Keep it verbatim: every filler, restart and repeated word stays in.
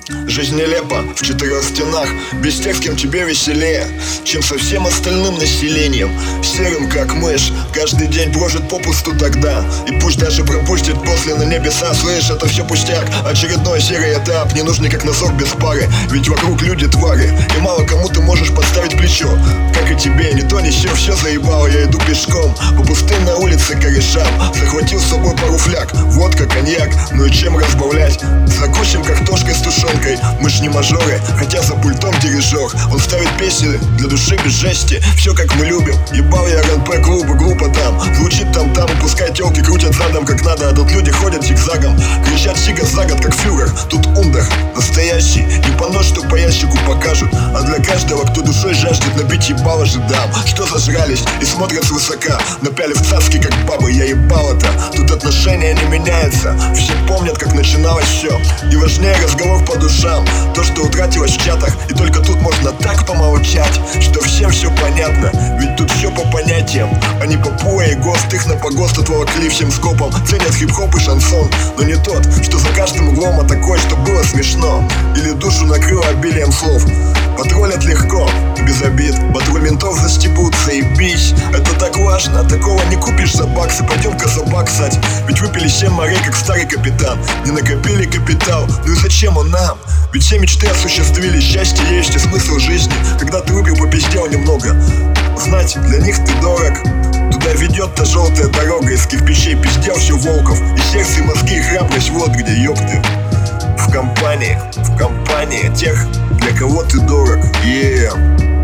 Жизнь нелепа в четырех стенах, без тех, с кем тебе веселее, чем со всем остальным населением. Серым как мышь, каждый день прожит попусту тогда. И пусть даже пропустит после на небеса. Слышь, это все пустяк, очередной серый этап, ненужный как носок без пары. Ведь вокруг люди твари, и мало кому ты можешь подставить плечо. Как и тебе, ни то ни сё, все заебало. Я иду пешком по пустынной улице корешам. Захватил с собой пару фляг, водка, коньяк, ну и чем разбавлять. Закусим картошкой с тушенкой. Мы ж не мажоры, хотя за пультом дирижер. Он ставит песни для души без жести. Все как мы любим, ебал я РНП клубы, глупо там. Звучит там-там, и пускай телки крутят задом как надо. А тут люди ходят зигзагом, кричат сига за год как фюрер. Тут ундах настоящий, не понос, что по ящику покажут. А для каждого, кто душой жаждет, набить ебало же дам. Что зажрались и смотрят свысока, напялив цацки как бабы, я ебал это. Тут отношения не меняются, все помнят, как начиналось все. И важнее разговор по душам, то, что утратилось в чатах. И только тут можно так помолчать, что всем все понятно. Ведь тут все по понятиям, а не по пуэ и ГОСТ. Их на погост отволокли всем скопом. Ценят хип-хоп и шансон, но не тот, что за каждым углом, а такой, что было смешно. Или душу накрыло обилием слов. Патрулят легко и без обид, патруль ментов застебутся и бич. Это так важно, такого не купишь за баксы. Пойдем-ка собак ссать, ведь выпили семь морей, как старый капитан. Не накопили капитал, ну и зачем он нам? Ведь все мечты осуществили, счастье есть и смысл жизни. Когда ты выпил, попиздел немного, знать, для них ты дорог. Туда ведет та желтая дорога, из кирпичей пиздел все волков. И сердце, и мозги, и храбрость вот где, ёпты. В компании, в компании тех, для кого ты дорог, yeah.